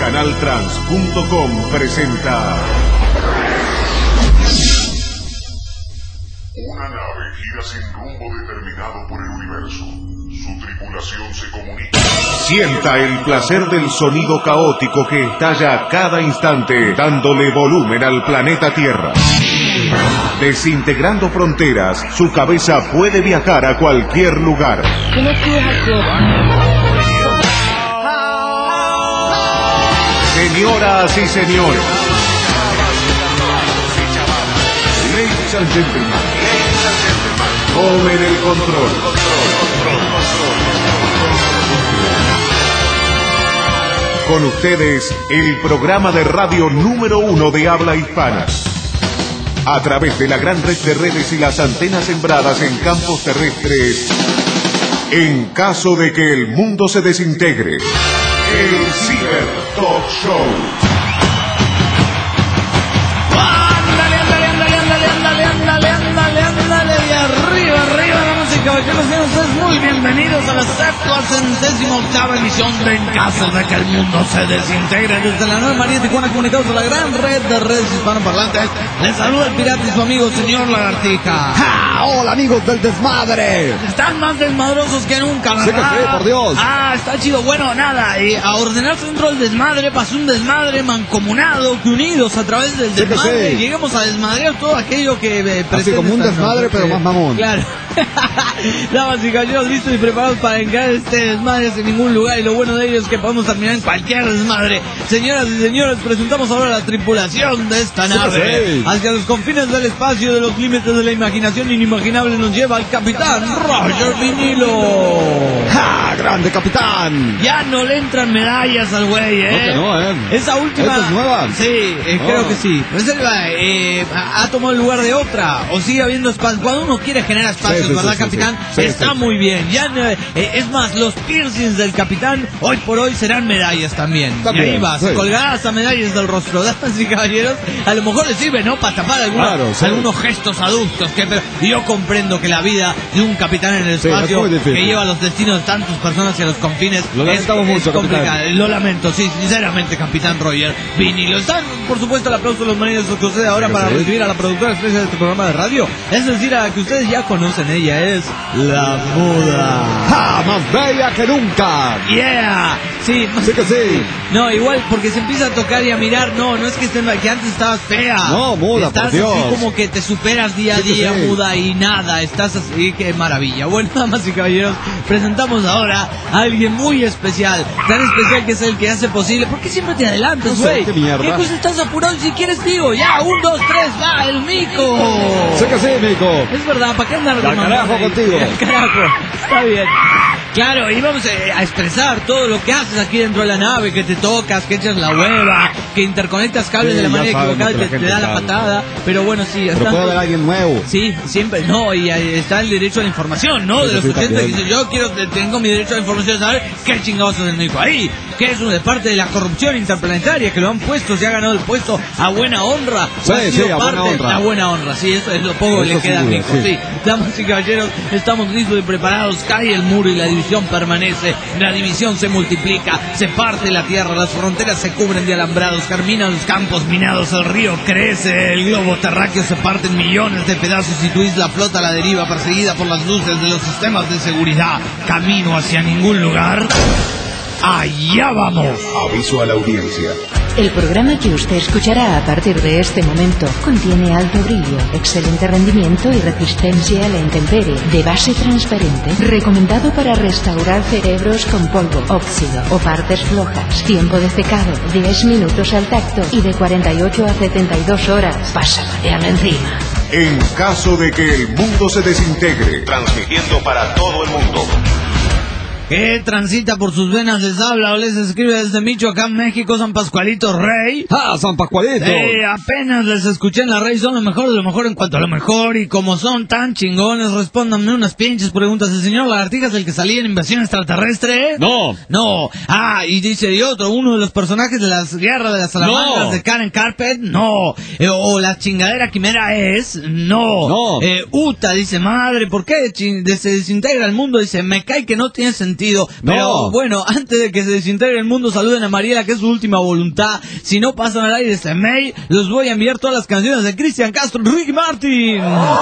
Canaltrans.com presenta. Una nave gira sin rumbo determinado por el universo. Su tripulación se comunica. Sienta el placer del sonido caótico que estalla a cada instante, dándole volumen al planeta Tierra. Desintegrando fronteras, su cabeza puede viajar a cualquier lugar. Señoras y señores, ladies and gentlemen, tomen el control. Con ustedes, el programa de radio número 1 de habla hispana. A través de la gran red de redes y las antenas sembradas en campos terrestres, en caso de que el mundo se desintegre, el Ciber Talk Show. Ándale, arriba, damas y caballeros, sean ustedes muy bienvenidos a la 78ª emisión de En caso de que el mundo se desintegre, desde la Nueva María Tijuana, comunicados a la gran red de redes hispanoparlantes. Les saluda el pirata y su amigo señor Lagartija. ¡Ja! ¡Hola, amigos del desmadre! Están más desmadrosos que nunca, ¿verdad? Sí que sí, por Dios. Está chido. Bueno, nada, a ordenarse dentro del desmadre, pasó un desmadre mancomunado, que unidos a través del desmadre, sí. lleguemos a desmadrear todo aquello que así como un desmadre, pero más mamón. Claro. Damas y caballeros, listos y preparados para encarar este desmadre sin ningún lugar, y lo bueno de ello es que podemos terminar en cualquier desmadre. Señoras y señores, presentamos ahora la tripulación de esta nave. Hacia los confines del espacio, de los límites de la imaginación inimaginable, nos lleva el capitán Roger Vinilo. ¡Ja! ¡Grande capitán! Ya no le entran medallas al güey, No, que no, Esa última... ¿Esta es nueva? Sí, creo que sí. Reserva, ha tomado el lugar de otra, o sigue habiendo espacio. Cuando uno quiere generar espacios, ¿verdad, capitán? Está muy bien. Ya, es más, los piercings del capitán hoy por hoy serán medallas también. Y ahí va, se colgarán hasta medallas del rostro. Damas y caballeros, a lo mejor le sirve, ¿no? Para tapar algunos gestos adultos. Pero yo comprendo que la vida de un capitán en el espacio, que lleva los destinos de tantas personas hacia los confines, es complicado. Lo lamento, sí, sinceramente, capitán Roger Vinilo. Están, por supuesto, el aplauso de los maridos que ustedes ahora para recibir a la productora especial de este programa de radio. Es decir, a la que ustedes ya conocen, ella es la Muda. ¡Ja! ¡Más bella que nunca! ¡Yeah! Sí, que sí. No, igual, porque se empieza a tocar y a mirar. No es que que antes estabas fea. No, Muda, estás por Dios. así como que te superas día a día, Muda, y nada. Estás así, qué maravilla. Bueno, damas y caballeros, presentamos ahora a alguien muy especial. Tan especial que es el que hace posible. ¿Por qué siempre te adelantas, güey? ¿Qué mierda? ¿Qué cosa estás apurado? Si quieres, digo, ya, 1, 2, 3, va, el Mico. Sí que sí, Mico. Es verdad, ¿para qué andar al carajo contigo? Carajo, está bien. Claro, y vamos a expresar todo lo que haces aquí dentro de la nave, que te tocas, que echas la hueva, que interconectas cables de la manera equivocada y te da la patada. Pero bueno, sí. Pero puede haber alguien nuevo. Sí, siempre. No, y ahí está el derecho a la información, ¿no? De los oyentes que dicen, yo tengo mi derecho a la información, saber qué chingados es el médico ahí. Que es de parte de la corrupción interplanetaria, que lo han puesto, se ha ganado el puesto a buena honra. Sí, a buena honra. A buena honra, sí, eso es lo poco que le queda al Mico. Sí. Damas y caballeros, estamos listos y preparados. Cae el muro y la división permanece. La división se multiplica, se parte la tierra, las fronteras se cubren de alambrados, germinan los campos minados, el río crece, el globo terráqueo se parte en millones de pedazos y tu isla flota a la deriva, perseguida por las luces de los sistemas de seguridad. Camino hacia ningún lugar. ¡Allá vamos! Aviso a la audiencia. El programa que usted escuchará a partir de este momento contiene alto brillo, excelente rendimiento y resistencia a la intemperie, de base transparente, recomendado para restaurar cerebros con polvo, óxido o partes flojas. Tiempo de secado, 10 minutos al tacto y de 48 a 72 horas. Pásame encima. En caso de que el mundo se desintegre, transmitiendo para todo el mundo. Que transita por sus venas, les habla o les escribe desde Michoacán, México, San Pascualito Rey. ¡Ah, San Pascualito! Apenas les escuché en la Rey, son lo mejor de lo mejor en cuanto a lo mejor. Y como son tan chingones, respóndanme unas pinches preguntas. ¿El señor Lagartija es el que salía en Invasión Extraterrestre? No. Y dice, y otro, uno de los personajes de las guerras de las salamancas de Karen Carpet. No. O la chingadera quimera es. No. Uta dice, madre, ¿por qué se desintegra el mundo? Dice, me cae que no tiene sentido. sentido. Pero bueno, antes de que se desintegre el mundo, saluden a Mariela, que es su última voluntad. Si no pasan al aire este mail, los voy a enviar todas las canciones de Cristian Castro, Ricky Martin.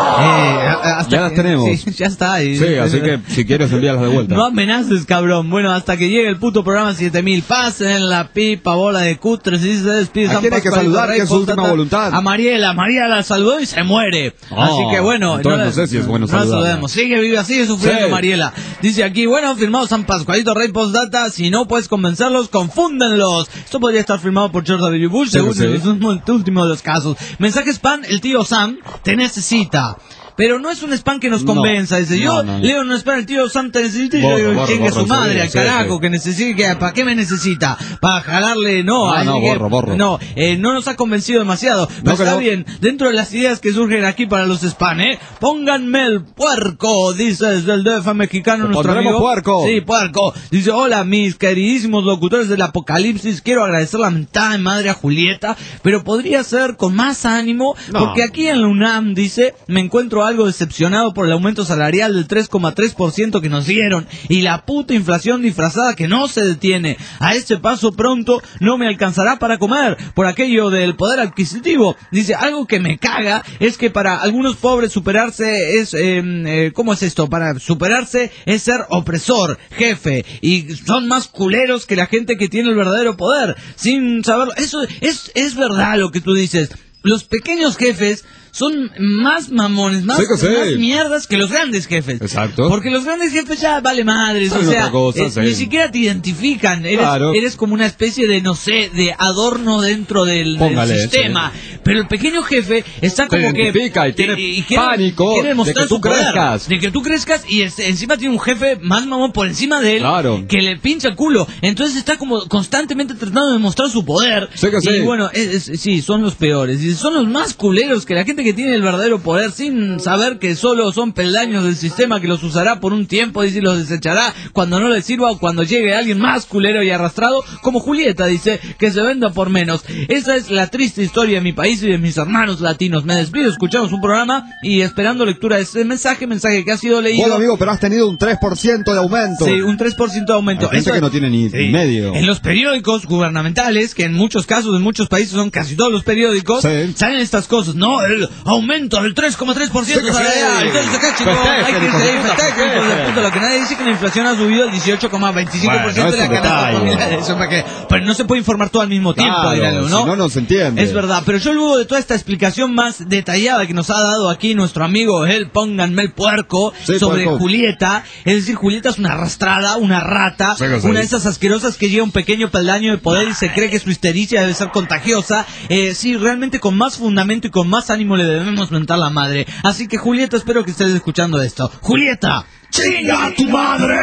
Ya las tenemos. Sí, ya está. Sí, así que si quieres envíalas de vuelta. No amenaces, cabrón. Bueno, hasta que llegue el puto programa 7000. Pasen la pipa, bola de cutres. Y se despide ¿A San quién hay que Pascualito saludar, Rey, que es su última voluntad? A Mariela la saludó y se muere. Así que bueno, entonces no sé si es bueno no la saludarla. saludemos. Sigue viva, sigue sufriendo, Sí. Mariela. Dice aquí, bueno, firmado San Pascualito Rey postdata. Si no puedes convencerlos, confúndenlos. Esto podría estar firmado por George W. Bush, Sí, según sí. el último de los casos. Mensaje spam, el tío Sam te necesita. Pero no es un spam que nos convenza. Dice, yo no. leo un spam, el tío Sam te necesita y yo Borro, digo, borro, chingue borro, su madre, al sí, carajo, sí. que necesite, ¿para qué me necesita? Para jalarle, no. Ah, así no, que, borro. No, no nos ha convencido demasiado. Pero que está no. bien, dentro de las ideas que surgen aquí para los spam, pónganme el puerco, dice desde el DF mexicano nuestro pondremos amigo. puerco. Sí, puerco. Dice, hola, mis queridísimos locutores del apocalipsis, quiero agradecer la mentada de madre a Julieta, pero podría ser con más ánimo, No. porque aquí en la UNAM, dice, me encuentro algo decepcionado por el aumento salarial del 3,3% que nos dieron, y la puta inflación disfrazada que no se detiene. A este paso pronto no me alcanzará para comer, por aquello del poder adquisitivo. Dice, algo que me caga es que para algunos pobres superarse es, ¿cómo es esto? Para superarse es ser opresor, jefe, y son más culeros que la gente que tiene el verdadero poder, sin saberlo. Eso es verdad lo que tú dices. Los pequeños jefes son más mamones, más mierdas que los grandes jefes. Exacto. Porque los grandes jefes ya vale madres, Son o sea, otra cosa, sí. ni siquiera te identifican. Claro. Eres como una especie de, no sé, de adorno dentro del sistema. Sí. Pero el pequeño jefe está Te como que... identifica y tiene pánico quiere demostrar de que tú su poder, crezcas. de que tú crezcas y encima tiene un jefe más mamón por encima de él, Claro. que le pincha el culo. Entonces está como constantemente tratando de demostrar su poder. Sí que sí. Y bueno, sí, son los peores. Y son los más culeros que la gente que tiene el verdadero poder sin saber que solo son peldaños del sistema que los usará por un tiempo y los desechará cuando no les sirva o cuando llegue alguien más culero y arrastrado, como Julieta dice, que se venda por menos. Esa es la triste historia de mi país y de mis hermanos latinos. Me despido, escuchamos un programa y esperando lectura de este mensaje que ha sido leído. Bueno, amigo, pero has tenido un 3% de aumento. Sí, un 3% de aumento. Hay gente que no tiene ni medio. En los periódicos gubernamentales, que en muchos casos, en muchos países son casi todos los periódicos, Sí. salen estas cosas, ¿no? El aumento del 3,3% Sí que sí. salarial. Entonces acá, chicos, Festejen, hay que hijos de seguir puta, festejen, hijos de festejen. puta. Lo que nadie dice que la inflación ha subido al 18,25% Bueno, de la es un canasta detalle. familiar. Eso para que, pero no se puede informar todo al mismo tiempo, Claro, díganlo, ¿no? si no, no se entiende. Es verdad, pero yo luego de toda esta explicación más detallada que nos ha dado aquí nuestro amigo el Pónganme el Puerco, Sí, sobre puerco. Julieta, es decir, Julieta es una arrastrada, una rata, Sí, sí. una de esas asquerosas que lleva un pequeño peldaño de poder y se cree que su histericia debe ser contagiosa. Sí, realmente con más fundamento y con más ánimo le debemos mentar la madre. Así que Julieta, espero que estés escuchando esto. ¡Julieta! ¡Chinga a tu madre!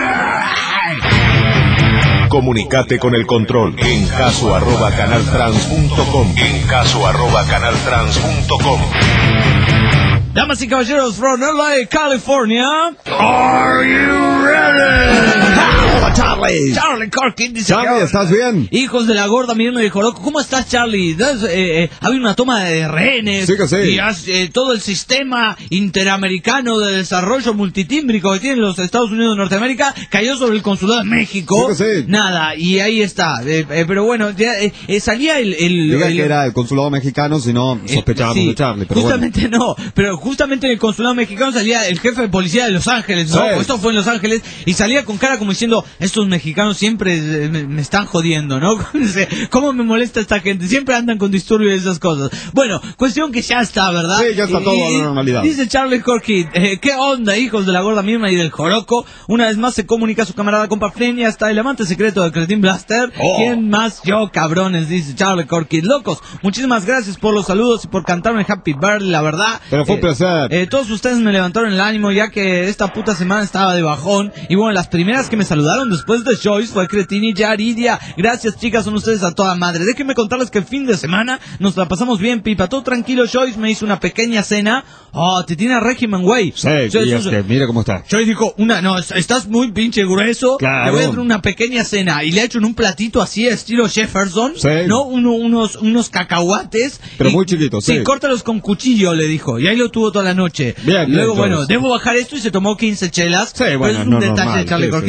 Comunicate con el control en caso@canaltrans.com. En caso@canaltrans.com. Damas y caballeros, from LA, California. Are you ready? Charlie. Charlie Corkin dice Charlie, que- ¿estás bien? Hijos de la gorda, mirando el joroco. ¿Cómo estás, Charlie? Ha habido una toma de rehenes. Sí que sí. Y todo el sistema interamericano de desarrollo multitímbrico que tienen los Estados Unidos de Norteamérica cayó sobre el consulado de México. Sí que sí. Nada, y ahí está. Pero bueno, ya, salía Diga que era el consulado mexicano, si no sospechábamos sí, de Charlie. Pero justamente no, pero justamente en el consulado mexicano salía el jefe de policía de Los Ángeles, ¿no? Sí. Esto fue en Los Ángeles, y salía con cara como diciendo, estos mexicanos siempre me están jodiendo, ¿no? ¿Cómo me molesta esta gente? Siempre andan con disturbios y esas cosas. Bueno, cuestión que ya está, ¿verdad? Sí, ya está todo a la normalidad. Dice Charlie Corky, ¿qué onda, hijos de la gorda misma y del joroco? Una vez más se comunica su camarada compa Fren y hasta el amante secreto de Cretin Blaster. Oh. ¿Quién más? Yo, cabrones, dice Charlie Corky. Locos, muchísimas gracias por los saludos y por cantarme Happy Birthday, la verdad. Pero fue un placer. Todos ustedes me levantaron el ánimo ya que esta puta semana estaba de bajón. Y bueno, las primeras que me saludaron después de Joyce fue Cretin y Yaridia. Gracias, chicas, son ustedes a toda madre. Déjenme contarles que el fin de semana nos la pasamos bien, pipa. Todo tranquilo, Joyce me hizo una pequeña cena. Oh, te tiene a régimen, güey. Sí, y es que mira cómo está. Joyce dijo, estás muy pinche grueso. Claro. Le voy a dar una pequeña cena. Y le ha hecho en un platito así, estilo Jefferson. Sí. ¿No? Unos cacahuates. Pero Y- muy chiquitos, sí. Sí, córtalos con cuchillo, le dijo. Y ahí lo tuvo toda la noche. Bien, Luego, bien, bueno, Joyce. debo bajar esto y se tomó 15 chelas. Sí, bueno, pero es un no detalle, normal, Charlie sí, Corkin, sí, no hubiera sido un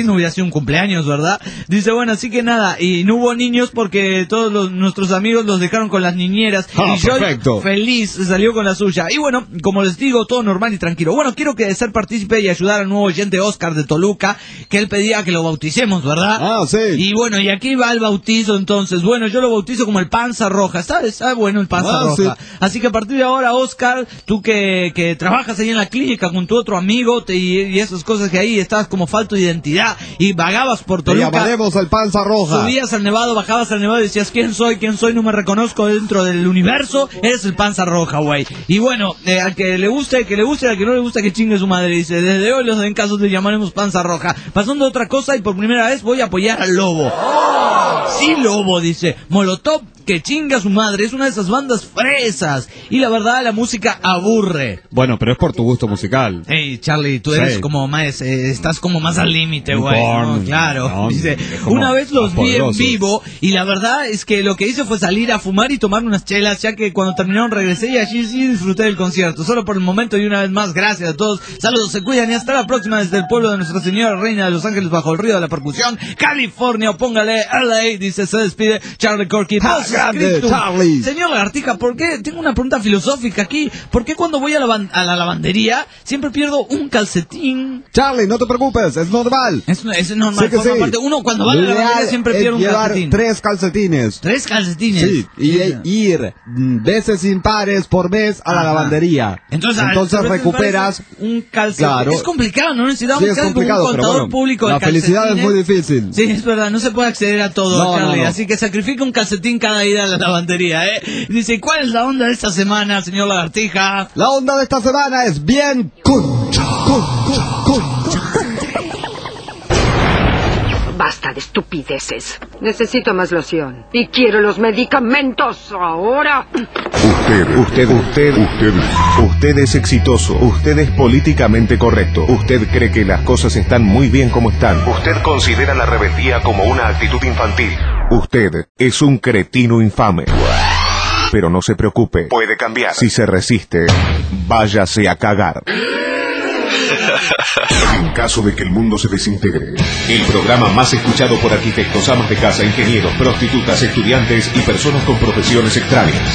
un cumpleaños, ¿verdad? Dice, bueno, así que nada, y no hubo niños porque todos nuestros amigos los dejaron con las niñeras. Y yo feliz salió con la suya. Y bueno, como les digo, todo normal y tranquilo. Bueno, quiero que ser partícipe y ayudar al nuevo oyente Oscar de Toluca, que él pedía que lo bauticemos, ¿verdad? Ah, sí. Y bueno, y aquí va el bautizo entonces. Bueno, yo lo bautizo como el Panza Roja, ¿sabes? Ah, bueno, el Panza Roja. Sí. Así que a partir de ahora, Oscar, tú que trabajas ahí en la clínica con tu otro amigo y esas cosas que ahí estabas como falto de identidad y vagabas por Toluca. Te llamaremos el Panza Roja. Subías al Nevado, bajabas al Nevado y decías, ¿quién soy? No me reconozco dentro del universo. Eres el Panza Roja, güey. Y bueno, al que le guste, que le guste, al que no le gusta, que chingue su madre. Dice, desde hoy los en casos le llamaremos Panza Roja. Pasando a otra cosa y por primera vez voy a apoyar al Lobo. Sí, Lobo, dice. Molotov, que chinga su madre, es una de esas bandas fresas. Y la verdad, la música aburre. Bueno, pero es por tu gusto musical. Hey, Charlie, tú eres como más, estás como más al límite, güey. No, claro. No, dice, una vez los vi en vivo y la verdad es que lo que hice fue salir a fumar y tomar unas chelas, ya que cuando terminaron regresé y allí sí disfruté del concierto. Solo por el momento y una vez más, gracias a todos. Saludos, se cuidan y hasta la próxima desde el pueblo de Nuestra Señora Reina de Los Ángeles bajo el río de la percusión, California, o póngale LA, dice, se despide Charlie Corky. Charlie. Señor Lagartija, ¿por qué? Tengo una pregunta filosófica aquí. ¿Por qué cuando voy a la lavandería siempre pierdo un calcetín? Charlie, no te preocupes, es normal. Es normal. Sí, forma parte. Uno cuando va a la lavandería siempre pierde un calcetín. 3 calcetines. 3 calcetines. Sí, y ir veces impares por mes a la lavandería. Entonces recuperas un calcetín. Claro. Es complicado, ¿no? Necesitamos es complicado, un contador público de calcetines. La felicidad es muy difícil. Sí, es verdad, no se puede acceder a todo, Charlie. Así que sacrifica un calcetín cada ida a la lavandería, ¿eh? Dice, ¿cuál es la onda de esta semana, señor Lagartija? La onda de esta semana es bien concha. Basta de estupideces. Necesito más loción. Y quiero los medicamentos ahora. Usted es exitoso. Usted es políticamente correcto. Usted cree que las cosas están muy bien como están. Usted considera la rebeldía como una actitud infantil. Usted es un cretino infame. Pero no se preocupe. Puede cambiar. Si se resiste, váyase a cagar. En caso de que el mundo se desintegre, el programa más escuchado por arquitectos, amas de casa, ingenieros, prostitutas, estudiantes y personas con profesiones extrañas.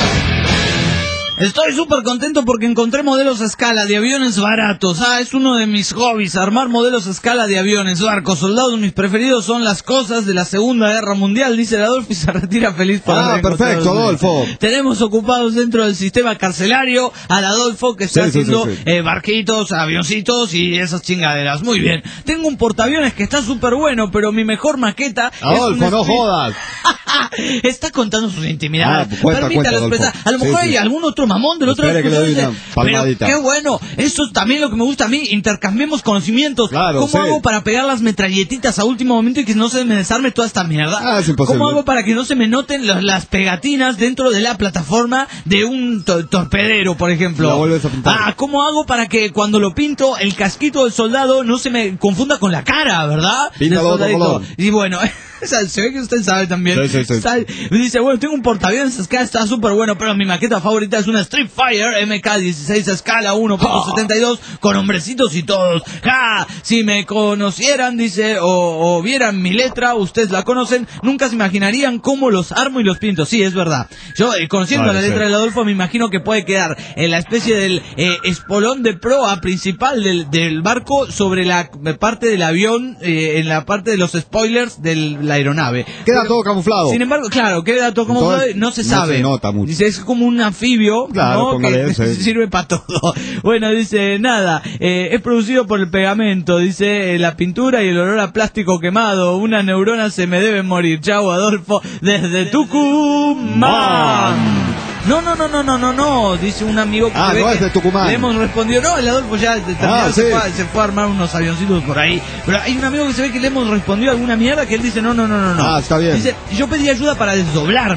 Estoy súper contento porque encontré modelos a escala de aviones baratos. Es uno de mis hobbies, armar modelos a escala de aviones, barcos, soldados. Mis preferidos son las cosas de la Segunda Guerra Mundial, dice el Adolfo y se retira feliz por haber perfecto, Adolfo. Tenemos ocupados dentro del sistema carcelario al Adolfo que está haciendo barquitos, avioncitos y esas chingaderas. Muy bien. Tengo un portaaviones que está súper bueno, pero mi mejor maqueta Adolfo, no jodas. Está contando sus intimidades. Permítalo expresar. A lo mejor hay algún otro mamón del otro. Que le doy una palmadita. Pero qué bueno. Eso es también lo que me gusta a mí. Intercambiemos conocimientos. Claro, ¿Cómo hago para pegar las metralletitas a último momento y que no se me desarme toda esta mierda? Es imposible. ¿Cómo hago para que no se me noten las pegatinas dentro de la plataforma de un torpedero, por ejemplo? La vuelves a pintar. ¿Cómo hago para que cuando lo pinto el casquito del soldado no se me confunda con la cara, verdad? Píntalo otro color. Y bueno, se ve que usted sabe también. Sí. Dice, bueno, tengo un portaaviones a escala, está súper bueno, pero mi maqueta favorita es una Street Fighter MK16 a escala 1.72 con hombrecitos y todos. Si me conocieran, dice, o vieran mi letra, ustedes la conocen, nunca se imaginarían cómo los armo y los pinto. Sí, es verdad. Yo, conociendo la letra del Adolfo, me imagino que puede quedar en la especie del espolón de proa principal del barco sobre la parte del avión, en la parte de los spoilers de la aeronave. Queda todo camuflado. Sin embargo, claro, queda todo camuflado, no se sabe. No se nota mucho. Dice, es como un anfibio, claro, ¿no? Póngale, que sirve para todo. Bueno, dice, nada, es producido por el pegamento, dice, la pintura y el olor a plástico quemado, unas neuronas se me deben morir. Chau, Adolfo, desde Tucumán. No, dice un amigo que no es de Tucumán. Le hemos respondido, no, el Adolfo ya se fue a armar unos avioncitos por ahí, pero hay un amigo que se ve que le hemos respondido alguna mierda que él dice, no. Está bien. Dice, yo pedí ayuda para desdoblarme.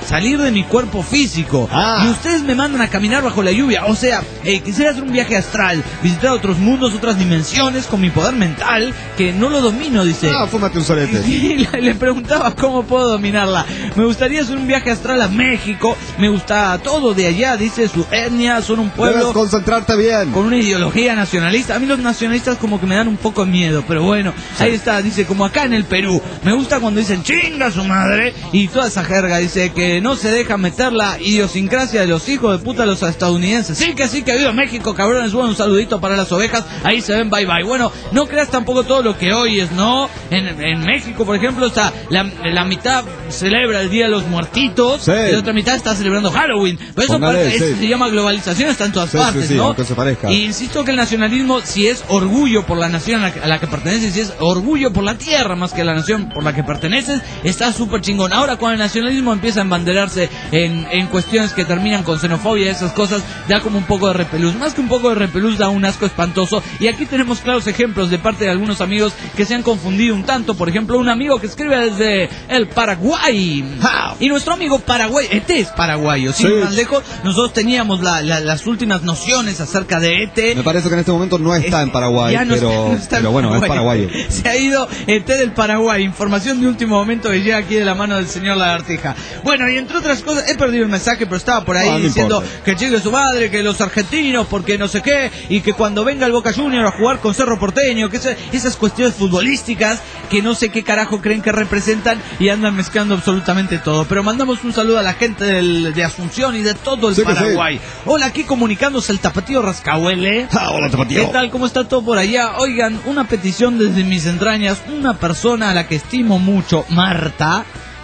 salir de mi cuerpo físico. Y ustedes me mandan a caminar bajo la lluvia. O sea, quisiera hacer un viaje astral, visitar otros mundos, otras dimensiones con mi poder mental, que no lo domino, dice. Fúmate un solete. Y le preguntaba cómo puedo dominarla. Me gustaría hacer un viaje astral a México. Me gusta todo de allá, dice, su etnia, son un pueblo. Debes concentrarte bien. Con una ideología nacionalista. A mí los nacionalistas como que me dan un poco de miedo, pero bueno, ahí está, dice, como acá en el Perú. Me gusta cuando dicen chinga su madre y toda esa jerga, dice, que no se deja meter la idiosincrasia de los hijos de puta de los estadounidenses. Sí, que viva México, cabrones. Bueno, un saludito para las ovejas. Ahí se ven, bye bye. Bueno, no creas tampoco todo lo que oyes, ¿no? En México, por ejemplo, está la mitad celebra el Día de los Muertitos y la otra mitad está celebrando Halloween. Pero eso se llama globalización, está en todas partes, ¿no? Aunque se parezca. Y insisto que el nacionalismo, si es orgullo por la nación a la que perteneces, si es orgullo por la tierra más que la nación por la que perteneces, está súper chingón. Ahora, cuando el nacionalismo empieza a embanderarse en cuestiones que terminan con xenofobia y esas cosas, da como un poco de repelús. Más que un poco de repelús, da un asco espantoso. Y aquí tenemos claros ejemplos de parte de algunos amigos que se han confundido un tanto. Por ejemplo, un amigo que escribe desde el Paraguay. Y nuestro amigo Paraguay, es paraguayo, sin más lejos. Nosotros teníamos las últimas nociones acerca de ET. Me parece que en este momento no está en Paraguay, pero bueno, es paraguayo. Se ha ido ET del Paraguay. Información de último momento que llega aquí de la mano del señor Lagartija. Bueno, y entre otras cosas, he perdido el mensaje, pero estaba por ahí diciendo que chingue su madre, que los argentinos, porque no sé qué, y que cuando venga el Boca Junior a jugar con Cerro Porteño, que esas cuestiones futbolísticas que no sé qué carajo creen que representan y andan mezclando absolutamente todo. Pero mandamos un saludo a la gente de Asunción y de todo el Paraguay. Hola, aquí comunicándose el Tapatío Rascahuele. Hola, Tapatío. ¿Qué tal? ¿Cómo está todo por allá? Oigan, una petición desde mis entrañas, una persona a la que estimo mucho, Marta.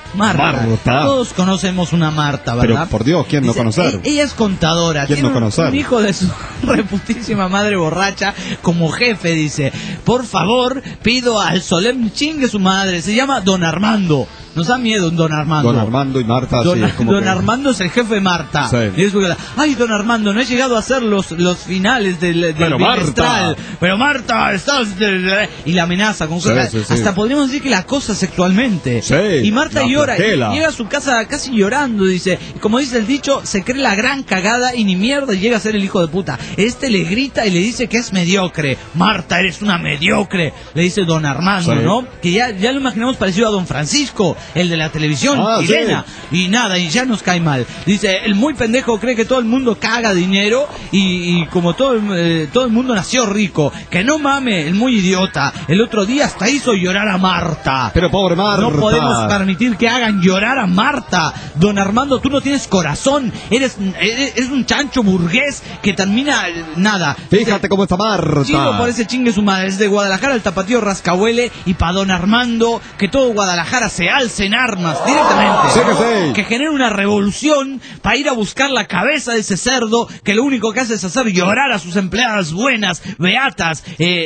Todos conocemos una Marta, ¿verdad? Pero por Dios, ¿quién no conocer? Ella es contadora. ¿Quién tiene no conocer? Un hijo de su reputísima madre borracha como jefe, dice. Por favor, pido al solemne chingue su madre. Se llama Don Armando. Nos da miedo un Don Armando. Don Armando y Marta, Don Armando es el jefe de Marta. Sí. Y es porque, ay, Don Armando, no he llegado a hacer los finales del bimestral. Pero Marta, estás... Y la amenaza con hasta podríamos decir que la acosa sexualmente. Sí. Y Marta llora, llega a su casa casi llorando, dice. Y como dice el dicho, se cree la gran cagada y ni mierda llega a ser el hijo de puta. Le grita y le dice que es mediocre. Marta, eres una mediocre, le dice Don Armando, ¿no? Que ya lo imaginamos parecido a Don Francisco, el de la televisión chilena, y nada, y ya nos cae mal. Dice, el muy pendejo cree que todo el mundo caga dinero y como todo el mundo nació rico. Que no mame, el muy idiota. El otro día hasta hizo llorar a Marta. Pero pobre Marta. No podemos permitir que hagan llorar a Marta. Don Armando, tú no tienes corazón. Eres un chancho burgués que termina nada. Fíjate cómo está Marta. Chico, por ese chingue su madre. Es de Guadalajara, el Tapatío Rascahuele. Y para Don Armando, que todo Guadalajara se alce en armas directamente. Que genere una revolución para ir a buscar la cabeza de ese cerdo que lo único que hace es hacer llorar a sus empleadas buenas, beatas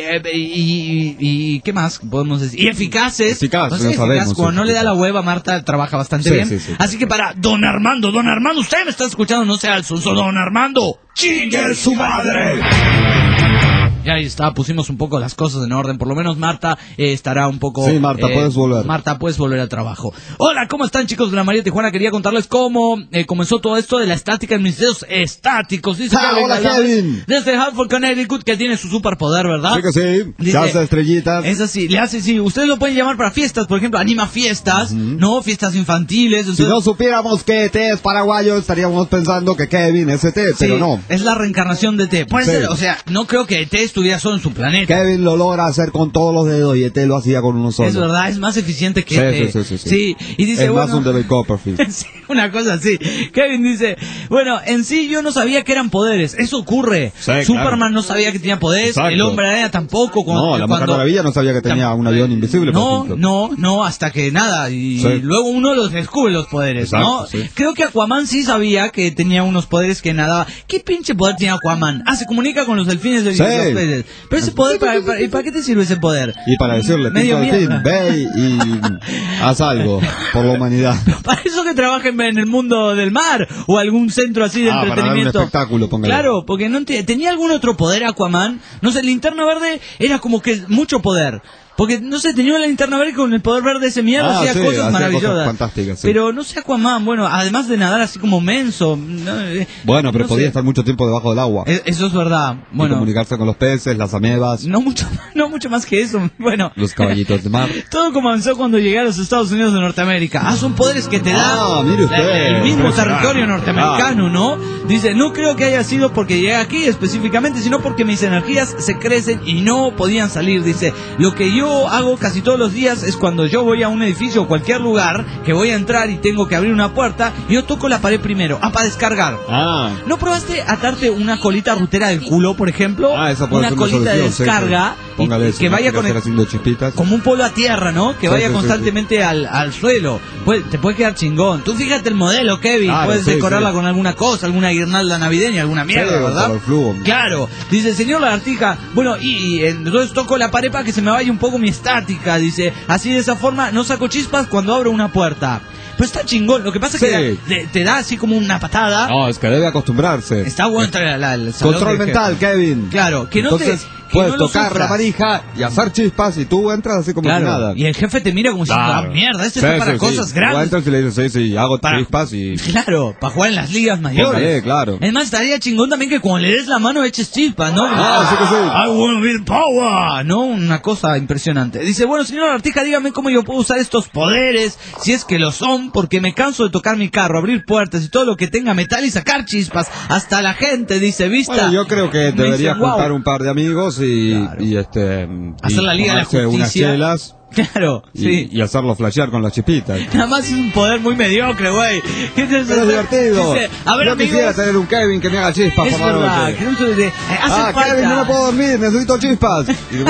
y ¿qué más podemos decir? Y eficaces. Eficaz, cuando no le da la hueva, Marta trabaja bastante bien. Sí. Así que para Don Armando, usted me está escuchando, no sea el sonso, Don Armando, ¡chingue su madre! Ya ahí está, pusimos un poco las cosas en orden. Por lo menos Marta estará un poco... Sí, Marta, puedes volver. Marta, puedes volver al trabajo. Hola, ¿cómo están, chicos de la María Tijuana? Quería contarles cómo comenzó todo esto de la estática en ministerios estáticos. Dice hola, Kevin. Desde Hartford, Connecticut, que tiene su superpoder, ¿verdad? Sí que sí. Dice, hace estrellitas. Es así, le hace, sí. Ustedes lo pueden llamar para fiestas, por ejemplo, anima fiestas, ¿no? Fiestas infantiles. Si no supiéramos que ET es paraguayo, estaríamos pensando que Kevin es ET, pero no. Es la reencarnación de ET. Puede ser, o sea, no creo que ET estuviera solo en su planeta. Kevin lo logra hacer con todos los dedos y ET lo hacía con uno solo. Es verdad, es más eficiente que ET. Sí. Y dice, es más un David Copperfield. Sí, una cosa así. Kevin dice, bueno, en sí yo no sabía que eran poderes. Eso ocurre. Sí, Superman no sabía que tenía poderes. Exacto. El Hombre Araña tampoco. La Mujer Maravilla no sabía que tenía un avión invisible. No, hasta que nada. Y luego uno los descubre los poderes. Exacto, ¿no? Sí. Creo que Aquaman sí sabía que tenía unos poderes que nadaba. ¿Qué pinche poder tiene Aquaman? Se comunica con los delfines de los peces. Pero ese poder, ¿para qué te sirve ese poder? Y para decirle, medio delfín, ve y haz algo por la humanidad. Para eso que trabajen en el mundo del mar o algún centro así de entretenimiento. Para dar un espectáculo, póngale. Claro, porque no tenía algún otro poder Aquaman. No sé, Linterna Verde era como que mucho poder. Porque, no sé, tenía la linterna verde con el poder verde ese mierda, hacía cosas maravillosas. Cosas fantásticas, sí. Pero no sé Aquaman, bueno, además de nadar así como menso. Bueno, pero podía estar mucho tiempo debajo del agua. Eso es verdad. Bueno, y comunicarse con los peces, las amebas. No mucho más que eso. Bueno, los caballitos de mar. Todo comenzó cuando llegué a los Estados Unidos de Norteamérica. Son poderes que te da mire usted, el mismo territorio norteamericano, ¿no? Dice, no creo que haya sido porque llegué aquí específicamente, sino porque mis energías se crecen y no podían salir. Dice, lo que yo hago casi todos los días es cuando yo voy a un edificio o cualquier lugar que voy a entrar y tengo que abrir una puerta, yo toco la pared primero, para descargar. ¿No probaste atarte una colita rutera del culo, por ejemplo? Esa puede una ser colita de descarga, sí. que vaya con haciendo chispitas. Como un polo a tierra, ¿no? Que vaya constantemente al suelo. Te puede quedar chingón. Tú fíjate el modelo, Kevin. Puedes decorarla con alguna cosa, alguna guirnalda navideña, alguna mierda, ¿verdad? Claro. Dice, señor Lagartija, bueno, y entonces toco la pared para que se me vaya un poco mi estática. Dice, así de esa forma no saco chispas cuando abro una puerta. Pero está chingón, lo que pasa es que te da así como una patada. No, es que debe acostumbrarse. Está bueno entrar al salón. Control mental, Kevin. Claro, que no entonces, puedes tocar la manija y hacer chispas y tú entras así como si nada. Y el jefe te mira como si mierda, está para cosas grandes. Tú entras y le dices, sí, hago chispas y... Claro, para jugar en las ligas mayores. Claro. Es más, estaría chingón también que cuando le des la mano eches chispas, ¿no? Sí que sí. I wanna be power, ¿no? Una cosa impresionante. Dice, bueno, señor Artija, dígame cómo yo puedo usar estos poderes, si es que lo son, porque me canso de tocar mi carro, abrir puertas y todo lo que tenga metal y sacar chispas. Hasta la gente dice, ¿vista? Bueno, yo creo que debería juntar un par de amigos y hacer la Liga de la Justicia, unas chelas. Claro, y hacerlo flashear con las chispitas. Nada más es un poder muy mediocre, güey. Pero es divertido. Dice, a ver, yo amigos, quisiera tener un Kevin que me haga chispas por la noche. Hace falta... Kevin, no me puedo dormir, necesito chispas.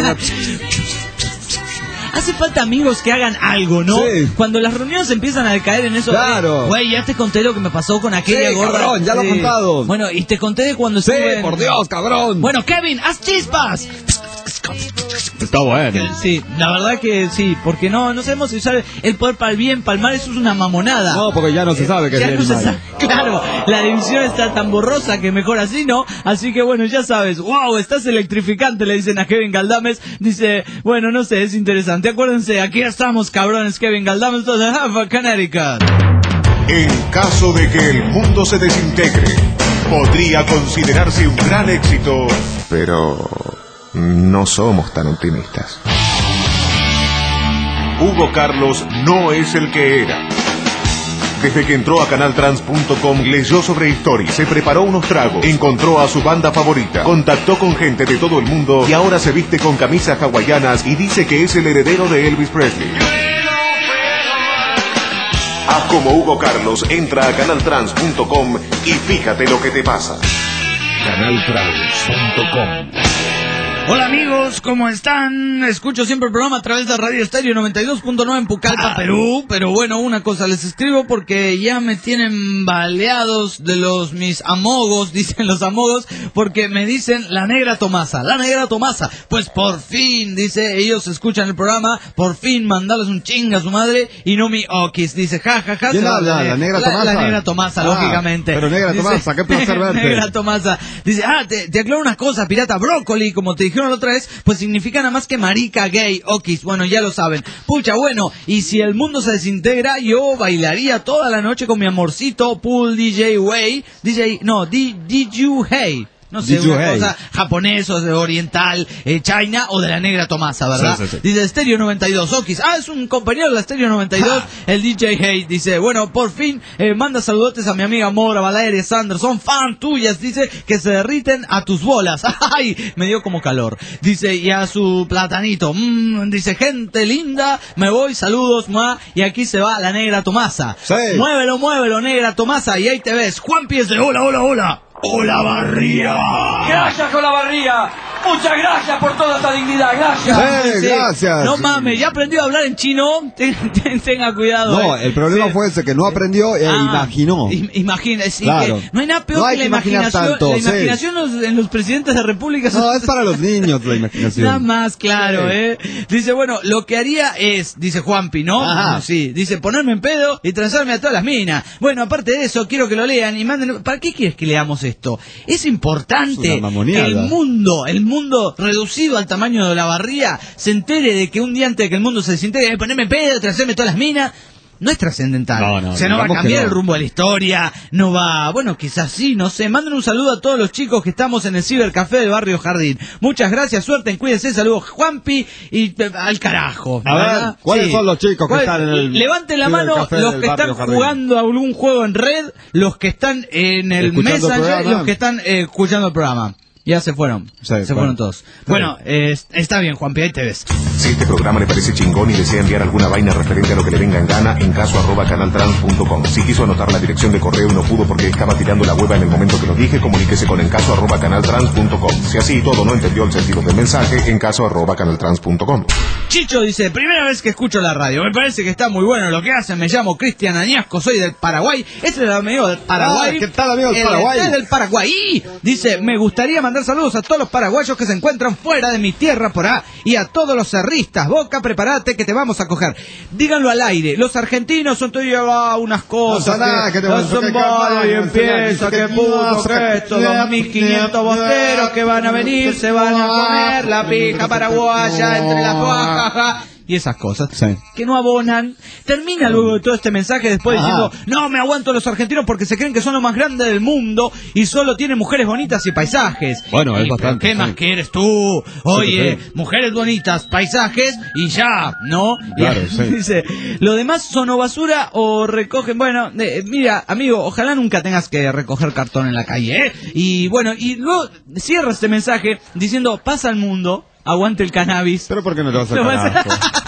Hace falta amigos que hagan algo, ¿no? Sí. Cuando las reuniones empiezan a decaer en eso. Claro. Güey, ya te conté lo que me pasó con aquella gorda. Cabrón, ya lo he contado. Bueno, y te conté de cuando estuve por Dios, cabrón. Bueno, Kevin, haz chispas. Está bueno. Sí, la verdad que sí, porque no sabemos si usar el poder para el bien, para el mal, eso es una mamonada. No, porque ya no se sabe que es bien y mal. Claro, la división está tan borrosa que mejor así, ¿no? Así que bueno, ya sabes, wow, estás electrificante, le dicen a Kevin Galdames. Dice, bueno, no sé, es interesante. Acuérdense, aquí estamos, cabrones, Kevin Galdames, de Hartford, Connecticut. En caso de que el mundo se desintegre, podría considerarse un gran éxito, pero no somos tan optimistas. Hugo Carlos no es el que era. Desde que entró a canaltrans.com, leyó sobre historia, se preparó unos tragos, encontró a su banda favorita, contactó con gente de todo el mundo y ahora se viste con camisas hawaianas y dice que es el heredero de Elvis Presley. Haz como Hugo Carlos, entra a canaltrans.com y fíjate lo que te pasa. canaltrans.com. Hola amigos, ¿cómo están? Escucho siempre el programa a través de Radio Estéreo 92.9 en Pucallpa, Perú. Pero bueno, una cosa, les escribo porque ya me tienen baleados de mis amogos, dicen los amogos, porque me dicen la negra Tomasa. La negra Tomasa, pues por fin, dice, ellos escuchan el programa, por fin mandarles un chinga a su madre y no mi okis. Dice, jajaja. ¿Quién habla? ¿La negra Tomasa? La negra Tomasa, lógicamente. Pero negra dice, Tomasa, qué placer verte. Negra Tomasa. Dice, te aclaro una cosa, pirata, brócoli, como te dijeron la otra vez, pues significa nada más que marica, gay, okis. Bueno, ya lo saben. Pucha, bueno, y si el mundo se desintegra, yo bailaría toda la noche con mi amorcito, Pool DJ Way, DJ Hey. No sé, una cosa japonesa o de oriental, China o de la negra Tomasa, ¿verdad? Sí. Dice Stereo 92, Okis. Es un compañero de la Stereo 92, el DJ Hey. Dice, bueno, por fin, manda saludotes a mi amiga Mora, Valeria, Sandra. Son fan tuyas, dice, que se derriten a tus bolas. Ay, me dio como calor. Dice, y a su platanito. Dice, gente linda, me voy, saludos, y aquí se va la negra Tomasa. Sí. Muévelo, negra Tomasa, y ahí te ves. Juan Pies de hola. ¡Hola, Barría! ¡Gracias, Hola, Barría! Muchas gracias por toda esta dignidad, gracias. Sí, gracias. No mames, ya aprendió a hablar en chino. Tenga cuidado. No, el problema fue ese, que no aprendió e imaginó. Imagina, sí, claro. que no hay nada peor no hay que la imaginación. Tanto, la imaginación en los presidentes de repúblicas. No, es para los niños la imaginación. Nada más, claro, Dice, bueno, lo que haría es, dice Juanpi, ¿no? Ajá. Sí, dice, ponerme en pedo y transarme a todas las minas. Bueno, aparte de eso, quiero que lo lean y manden. ¿Para qué quieres que leamos esto? Es importante que el mundo mundo reducido al tamaño de la barría se entere de que un día antes de que el mundo se desintegre, ponerme pedo, hacerme todas las minas. No es trascendental. No, o sea, no va a cambiar el rumbo de la historia, no va... Bueno, quizás sí, no sé. Manden un saludo a todos los chicos que estamos en el cibercafé del barrio Jardín. Muchas gracias, suerte, cuídense, saludos Juanpi y al carajo. A ver, ¿cuáles son los chicos que están en el... Levanten la mano los que están jugando a algún juego en red, los que están en el Messenger y los que están escuchando el programa. Ya se fueron, se fueron todos. Bueno, está bien, Juanpi, ahí te ves. Si este programa le parece chingón y desea enviar alguna vaina referente a lo que le venga en gana, en encaso@canaltrans.com. Si quiso anotar la dirección de correo y no pudo porque estaba tirando la hueva en el momento que lo dije, comuníquese con encaso@canaltrans.com. Si así y todo no entendió el sentido del mensaje, encaso@canaltrans.com. Chicho dice, primera vez que escucho la radio, me parece que está muy bueno lo que hacen, me llamo Cristian Añasco, soy del Paraguay. Este es el amigo del Paraguay. ¿Qué tal, amigo del Paraguay? Del Paraguay. Dice, me gustaría mandar saludos a todos los paraguayos que se encuentran fuera de mi tierra por ahí y a todos los cerristas. Boca, prepárate que te vamos a coger. Díganlo al aire. Los argentinos son todos unas cosas. Que son bolos y empieza que puto que estos 2.500 bosteros que van a venir se van a comer la pija paraguaya entre las bajas. Y esas cosas que no abonan. Termina luego de todo este mensaje después diciendo, no me aguanto a los argentinos porque se creen que son lo más grande del mundo y solo tienen mujeres bonitas y paisajes. Bueno, es bastante. ¿Qué más quieres tú? Oye, mujeres bonitas, paisajes y ya, ¿no? Claro, dice, lo demás son o basura o recogen. Bueno, mira, amigo, ojalá nunca tengas que recoger cartón en la calle, ¿eh? Y bueno, y luego cierra este mensaje diciendo, pasa al mundo. Aguante el cannabis. ¿Pero por qué no te vas a sacar?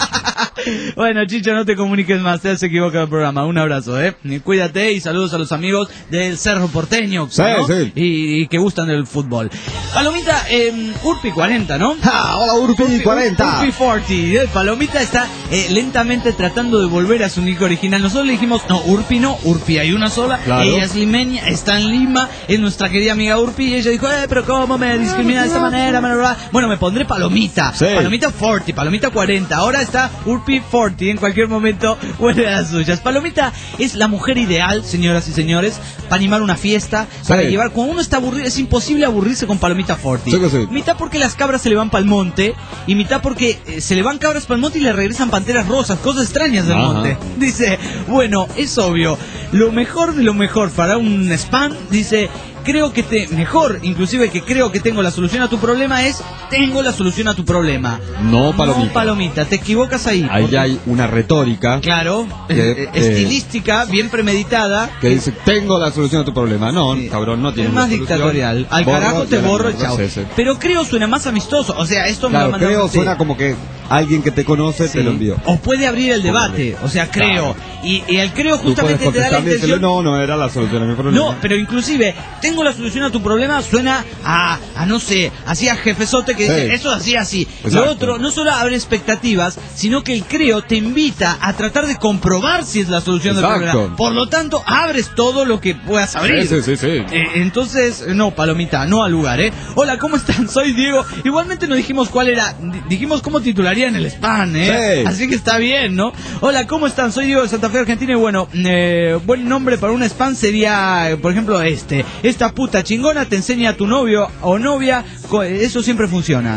Bueno, Chicho, no te comuniques más, te has equivocado el programa. Un abrazo, cuídate y saludos a los amigos del Cerro Porteño, ¿no? Y que gustan del fútbol. Palomita, Urpi 40, ¿no? Hola, Urpi 40. Urpi 40. Palomita está lentamente tratando de volver a su nick original. Nosotros le dijimos, no, Urpi hay una sola. Claro. Ella es limeña, está en Lima, es nuestra querida amiga Urpi. Y ella dijo, pero ¿cómo me discrimina de esta manera? Bueno, me pondré Palomita. Palomita 40, Palomita 40. Ahora está Urpi 40, en cualquier momento vuelve a las suyas. Palomita es la mujer ideal, señoras y señores, para animar una fiesta, para llevar. Cuando uno está aburrido, es imposible aburrirse con Palomita 40. Mitad porque las cabras se le van para el monte, y mitad porque se le van cabras para el monte y le regresan panteras rosas, cosas extrañas del monte. Dice, bueno, es obvio, lo mejor de lo mejor para un spam, dice, creo que inclusive que creo que tengo la solución a tu problema es, tengo la solución a tu problema. No, Palomita. No, Palomita, te equivocas ahí. Ahí ya hay una retórica. Claro, estilística, bien premeditada. Que dice, tengo la solución a tu problema. No, cabrón, no tiene. Es más dictatorial. Al carajo te borro, chao. Pero creo suena más amistoso. O sea, esto me lo mandó. Creo suena como que alguien que te conoce te lo envió. O puede abrir el debate. O sea, creo. Y el creo justamente te da la intención. No era la solución a mi problema. No, pero inclusive, tengo la solución a tu problema, suena a no sé, así a jefezote que dice, eso así. Lo otro, no solo abre expectativas, sino que el creo te invita a tratar de comprobar si es la solución del problema. Por lo tanto, abres todo lo que puedas abrir. Entonces, no, Palomita, no al lugar, Hola, ¿cómo están? Soy Diego. Igualmente no dijimos cuál era, dijimos cómo titularían el spam, Así que está bien, ¿no? Hola, ¿cómo están? Soy Diego de Santa Fe, Argentina, y bueno, buen nombre para un spam sería, por ejemplo, esta puta chingona te enseña a tu novio o novia, eso siempre funciona.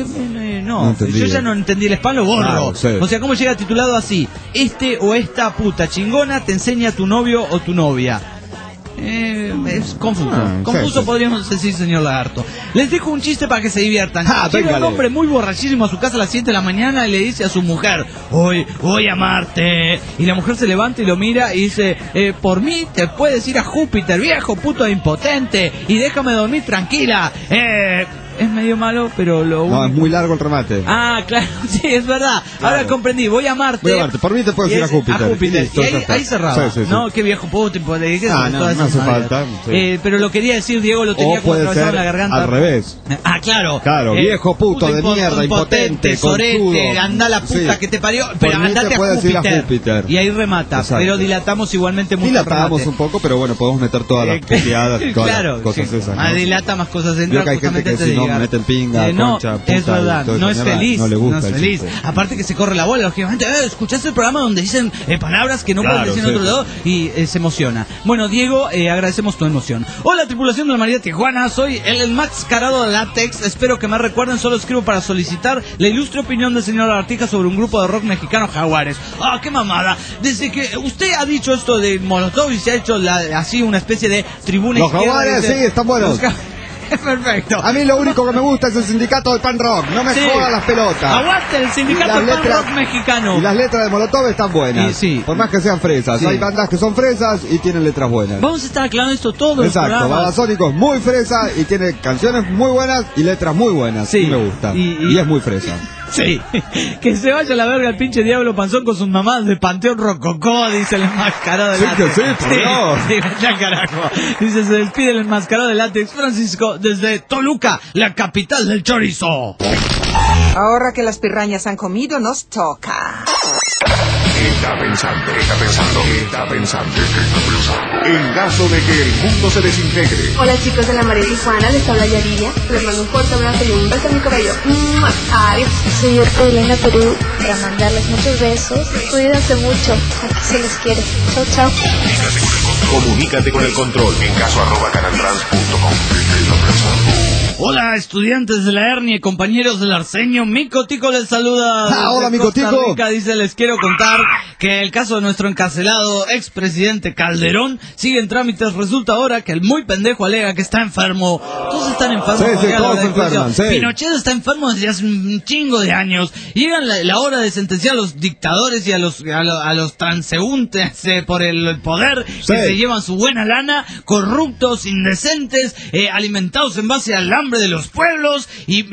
Yo ya no entendí el spam, lo borro. O sea, ¿cómo llega titulado así? O esta puta chingona te enseña a tu novio o tu novia. Es confuso. Podríamos decir, señor Lagarto. Les dejo un chiste para que se diviertan. Llega un hombre muy borrachísimo a su casa a las 7 de la mañana y le dice a su mujer, hoy voy a amarte. Y la mujer se levanta y lo mira y dice, por mí te puedes ir a Júpiter, viejo puto impotente, y déjame dormir tranquila. Es medio malo, pero No, es muy largo el remate. Claro, sí, es verdad. Claro. Ahora comprendí, voy a amarte. Por mí te puedes ir a Júpiter. Y ahí cerraba. ¿No? Qué viejo puto. No hace falta. Pero lo quería decir, Diego, lo tenía como atravesado en la garganta. Al revés. Claro. Viejo puto de mierda, impotente, sorete, anda la puta que te parió. Pero andate a Júpiter. Y ahí remata. Exacto. Pero dilatamos igualmente mucho. Dilatamos un poco, pero bueno, podemos meter todas las puteadas, todas las cosas esas. Dilata más cosas dentro. Hay gente que si no cigarro. meten pinga, concha, puta, es verdad, no es feliz. No le gusta. No es feliz. Aparte que se corre la bola, lógicamente. ¿Escuchaste el programa donde dicen palabras que no pueden decir en otro lado? Y se emociona. Bueno, Diego, agradecemos tu emoción. Hola, tripulación de la María Tijuana. Soy el enmascarado de látex. Espero que me recuerden. Solo escribo para solicitar la ilustre opinión del señor Artija sobre un grupo de rock mexicano, Jaguares. ¡Ah, qué mamada! Desde que usted ha dicho esto de Molotov y se ha hecho así una especie de tribuna Los izquierda, Jaguares, dice, sí, están buenos. Perfecto. A mí lo único que me gusta es el sindicato del pan rock. No me jodan las pelotas. Aguante el sindicato del pan rock mexicano. Y las letras de Molotov están buenas. Sí. Por más que sean fresas. Sí. Hay bandas que son fresas y tienen letras buenas. Vamos a estar aclarando esto todo. Exacto. Babasónicos muy fresa y tiene canciones muy buenas y letras muy buenas. Sí. Y me gusta. Y es muy fresa. Sí, que se vaya a la verga el pinche Diablo Panzón con sus mamadas de Panteón Rococó, dice el enmascarado de látex. Sí, por Dios. Sí, ya carajo. Dice, se despide el enmascarado de látex, Francisco, desde Toluca, la capital del chorizo. Ahora que las pirrañas han comido, nos toca. Está pensando. En caso de que el mundo se desintegre, Hola chicos de la María Tijuana, les habla Yaridia. Les mando un fuerte abrazo y un beso a mi cabello. Adiós. Soy Elena Perú para mandarles muchos besos. Cuídense mucho, aquí se les quiere. Chau, chau. Comunícate con el control en caso@canaltrans.com. Hola, estudiantes de la hernia y compañeros del Arsenio, Mico Tico les saluda. Hola, Mico Tico. Dice, les quiero contar que el caso de nuestro encarcelado expresidente Calderón sigue en trámites. Resulta ahora que el muy pendejo alega que está enfermo. Todos están enfermos. Sí, todos se enferman, sí. Pinochet está enfermo desde hace un chingo de años. Llega la hora de sentenciar a los dictadores y a los transeúntes por el poder, que se llevan su buena lana, corruptos, indecentes, alimentados en base al hambre de los pueblos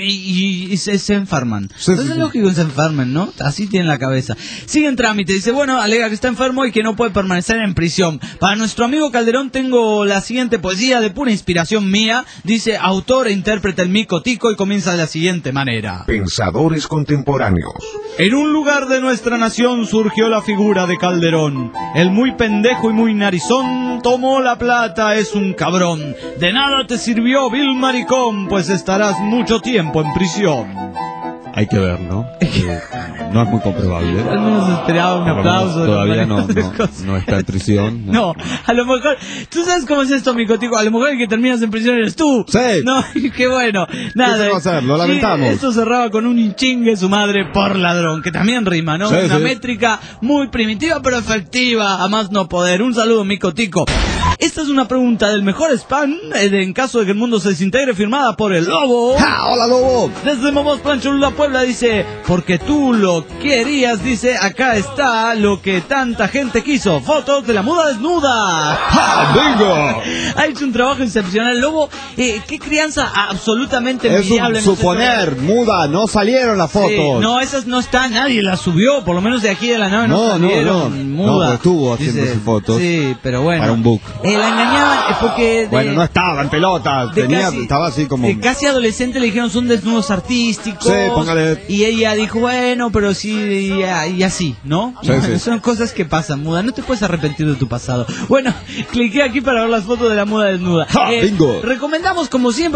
y se enferman. Entonces es lógico que se enfermen, ¿no? Así tienen la cabeza. Sigue en trámite, dice, bueno, alega que está enfermo y que no puede permanecer en prisión. Para nuestro amigo Calderón tengo la siguiente poesía de pura inspiración mía. Dice, autor e intérprete el Mico Tico, y comienza de la siguiente manera. pensadores contemporáneos. En un lugar de nuestra nación surgió la figura de Calderón. El muy pendejo y muy narizón tomó la plata, es un cabrón. De nada te sirvió, vil maricón, pues estarás mucho tiempo en prisión. Hay que ver, ¿no? No es muy comprobable. Al menos esperaba un aplauso. Todavía no está en prisión. No, a lo mejor... ¿Tú sabes cómo es esto, Mico Tico? A lo mejor el que terminas en prisión eres tú. Sí. No, qué bueno. Nada. ¿Qué se va a hacer? Lo lamentamos. Sí, esto cerraba con un chingue su madre por ladrón, que también rima, ¿no? Sí, Una métrica muy primitiva pero efectiva, a más no poder. Un saludo, Mico Tico. Esta es una pregunta del mejor spam en caso de que el mundo se desintegre, firmada por el Lobo. ¡Ja! ¡Hola, Lobo! Desde Momos Plancholula, Puebla, dice, porque tú lo querías, dice, acá está lo que tanta gente quiso, fotos de la muda desnuda. ¡Ja! ¡Bingo! Ha hecho un trabajo excepcional, Lobo. Qué crianza absolutamente es envidiable. un suponer, muda, no salieron las fotos. Sí, no, esas no están, nadie las subió, por lo menos de aquí de la nave no salieron. No, pues estuvo haciendo sus fotos. Sí, pero bueno. Para un book. La engañaban porque... Bueno, no estaba en pelotas, estaba así como... De casi adolescente le dijeron son desnudos artísticos. Sí, póngale... Y ella dijo, bueno, pero sí, y así, ¿no? Sí, sí. Son cosas que pasan, muda, no te puedes arrepentir de tu pasado. Bueno, cliqué aquí para ver las fotos de la muda desnuda. Bingo. Recomendamos, como siempre,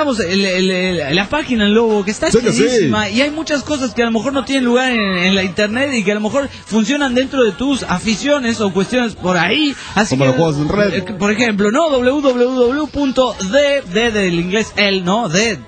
la página El Lobo, que está chidísima, y hay muchas cosas que a lo mejor no tienen lugar en la internet y que a lo mejor funcionan dentro de tus aficiones o cuestiones por ahí. Así como que, los juegos en red. por ejemplo, ¿no? www.de del inglés el, ¿no?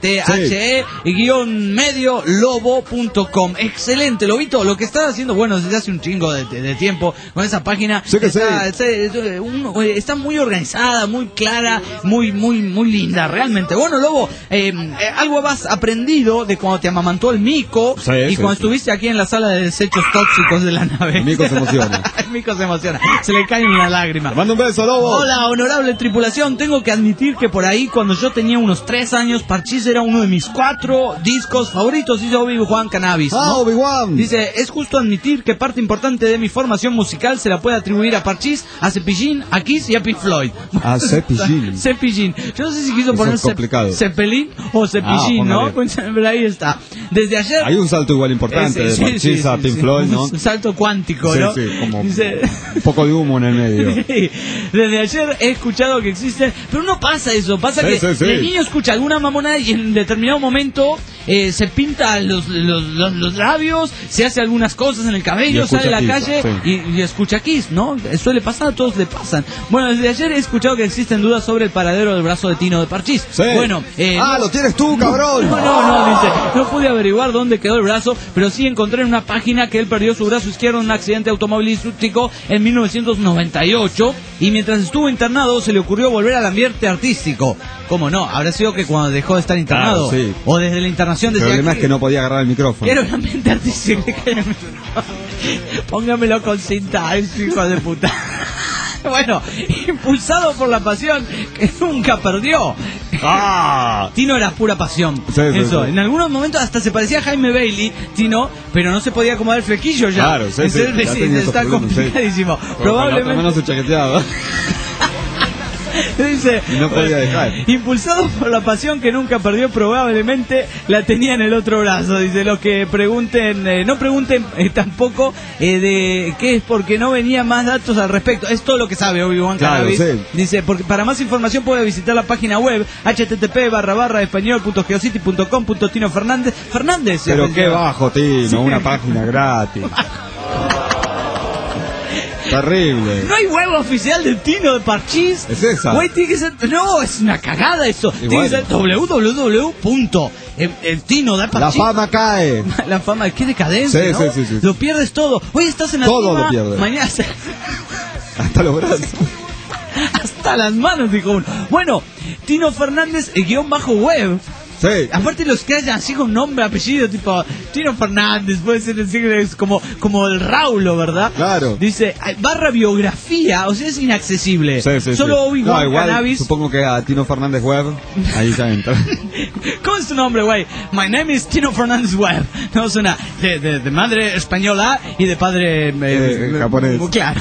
de-medio lobo.com. Excelente, Lobito, lo que estás haciendo, bueno, desde hace un chingo de tiempo con esa página. Sí que está muy organizada, muy clara, muy linda, realmente. Bueno, Lobo, algo has aprendido de cuando te amamantó el Mico cuando estuviste aquí en la sala de desechos tóxicos de la nave. El Mico se emociona. El Mico se emociona, se le cae una lágrima. Te mando un beso, Lobo. Hola, honorable tripulación. Tengo que admitir que por ahí, cuando yo tenía unos 3 años, Parchís era uno de mis 4 discos favoritos. Dice Obi-Wan Cannabis, ¿no? Obi-Wan. Dice, es justo admitir que parte importante de mi formación musical se la puede atribuir a Parchís, a Cepillín, a Kiss y a Pink Floyd. A Cepillín. Cepillín. Yo no sé si quiso poner Cepelín o Cepillín, ¿no? Pero ahí está. Desde ayer... Hay un salto igual importante de Parchís a Pink Floyd, ¿no? Un salto cuántico, ¿no? Sí, como un poco de humo en el medio. Desde ayer he escuchado que existen, pero no pasa eso, pasa que el niño escucha alguna mamonada y en determinado momento se pinta los labios, se hace algunas cosas en el cabello, sale a la calle y escucha Kiss, ¿no? Suele pasar, a todos le pasan. Bueno, desde ayer he escuchado que existen dudas sobre el paradero del brazo de Tino de Parchís. Bueno, lo tienes tú, cabrón. No, dice, no pude averiguar dónde quedó el brazo, pero sí encontré en una página que él perdió su brazo izquierdo en un accidente automovilístico en 1998 y mientras estuvo internado se le ocurrió volver al ambiente artístico. ¿Cómo no? Habrá sido que cuando dejó de estar internado o desde la internación decía. El problema es que no podía agarrar el micrófono. Era un ambiente artístico. Póngamelo con cinta, hijo de puta. Bueno, impulsado por la pasión que nunca perdió. Tino era pura pasión. Eso. En algunos momentos hasta se parecía a Jaime Bailey, Tino, pero no se podía acomodar el flequillo ya. Claro, está complicadísimo. Probablemente. No se chaqueteaba. Dice, no podía dejar. Impulsado por la pasión que nunca perdió, probablemente la tenía en el otro brazo. Dice, los que pregunten, no pregunten tampoco de qué es, porque no venía más datos al respecto. Es todo lo que sabe Obi-Wan Cannabis. Dice, porque para más información puede visitar la página web http://español.geocity.com.Tino Fernández. Pero qué bajo, Tino, una página gratis. Terrible. No hay web oficial del Tino de Parchís. Es esa. Güey, tiene que ser. No, es una cagada eso. Tiene que ser www.eltino de Parchís. La fama cae. La fama, qué decadencia, ¿no? Sí. Lo pierdes todo. Hoy estás en la todo cima, lo pierdes. Mañana hasta los brazos. Hasta las manos, dijo uno. Bueno, Tino Fernández, _web. Sí. Aparte los que hayan así con nombre, apellido, tipo Tino Fernández, puede ser es como el Raulo, ¿verdad? Claro. Dice, /biografía, o sea, es inaccesible. Solo Obi-Wan Cannabis. Supongo que a Tino Fernández Web, ahí ya entra. ¿Cómo es tu nombre, güey? My name is Tino Fernández Web. No, suena de madre española y de padre japonés. Claro.